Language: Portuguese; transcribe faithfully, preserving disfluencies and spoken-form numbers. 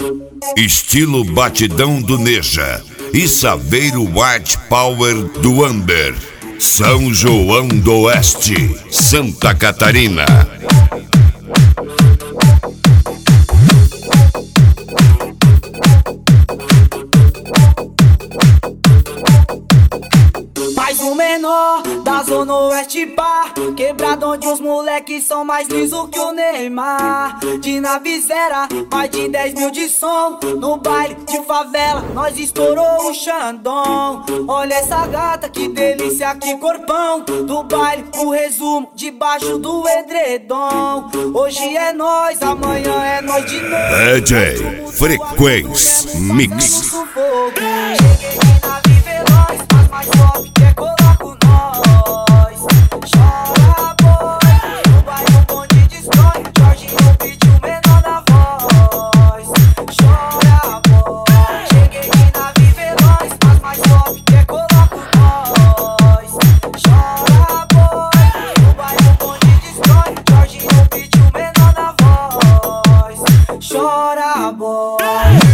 Estilo batidão do Neja e Saveiro White Power do Amber. São João do Oeste, Santa Catarina. Mais um menor da Zona Oeste, pá, quebrado onde os moleques são mais liso que o Neymar. De Navizera, mais de dez mil de som. No baile de favela, nós estourou o Xandão. Olha essa gata, que delícia, que corpão. Do baile, o resumo, debaixo do edredom. Hoje é nós, amanhã é nós de novo. D J Frequência Mix. Cheguei na Viveloz, mas mais top que é colar com nós. Chora, boy, no bairro bonde destrói. Jorginho pediu menor na voz. Chora, boy, cheguei na Viveloz, mas mais top que é colar com nós. Chora, boy, no bairro bonde destrói. Jorginho pediu menor na voz. Chora, boy.